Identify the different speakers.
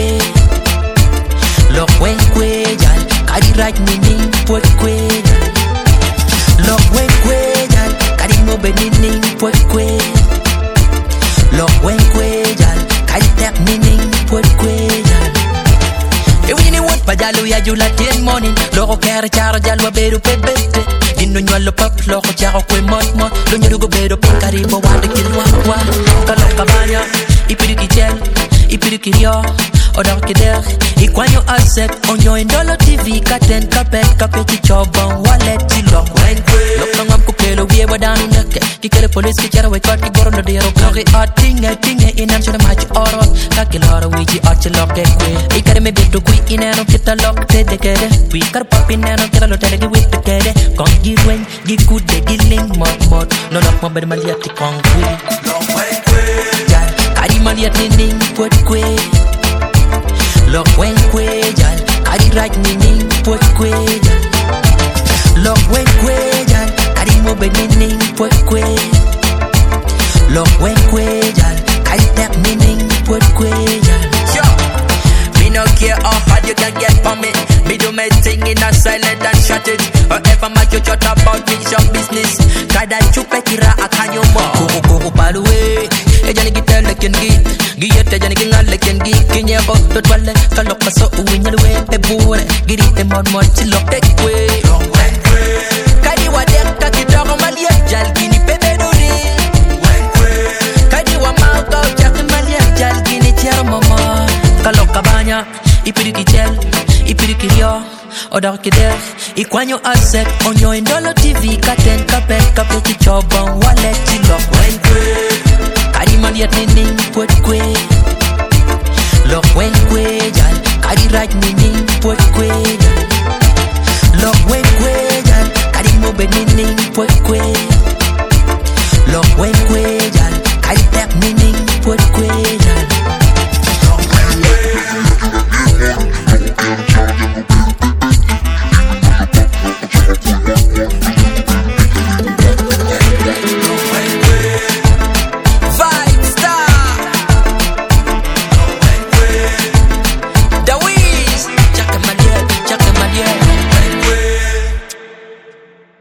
Speaker 1: kwe. Look when kwe, y'all. Carry right meaning, put kwe. Look when kwe, y'all. Carry no meaning, put kwe. Look when kwe, y'all. Carry that meaning, put kwe, y'all. E wini wot pa jalo ya jula ten morning. Loko kere charo jalo beru pebete. Ino nyolo pop loko charo kwe mot mot. Lo nyorugo beru karibo wade kilwa wa. Kaloka banya, ipiriki gel, ipiriki rio. Odor kider, ikwanyo asek. Onyo indolo TV, katen kapek kapeti chobon wallet chilo. Lokang ngam kupelo wiye wadanu neke. Kikele police kichara wekot kigoro no dero. Glory art tinge tinge inan shona machi oro. Kakiloro wiji art chiloke kwe. Ikare me bitu kui inano kita lok te dekede. Wikar papi nano kira lo telegi wit dekede. Kong girwen, gikude giling mot mot. No lok mabed maliati kong kwe. Jal, kari maliati ning put kwe. Look when kwe, y'all. Carry right meaning, put kwe, y'all. Look when kwe, y'all. Carry mo meaning, put kwe. Look when kwe, y'all. Carry that meaning, put kwe, y'all. Yo, me no care how hard you can get for me. Me do my thing in a silent and shut it. Or if I'm a judge about me, your business. Kada chupe kira akanyo mo. Kuku paluwe. Ejani gitel leken git. Giyete jani kingal leken git. Kinye ko to twale. Kalok paso uwinyalwe pebure. Girite mod mod chilok tekwe. Kadi wadek kakitoko maliek jal gini pebeduri. Kadi wa mauka ujak maliek jal gini tiaro mama. Kalok kabanya. Ipiriki gel. Ipiriki rio. Odor kider, ikwanyo asek. Onyo indolo TV, katen kapek kapeti chobon wallet chilok when kwe. Kari maliat meaning, put kwe. Look when kwe, y'all. Kari right meaning, put kwe. Look when kwe, y'all. Kari mo meaning, put kwe. Look when kwe,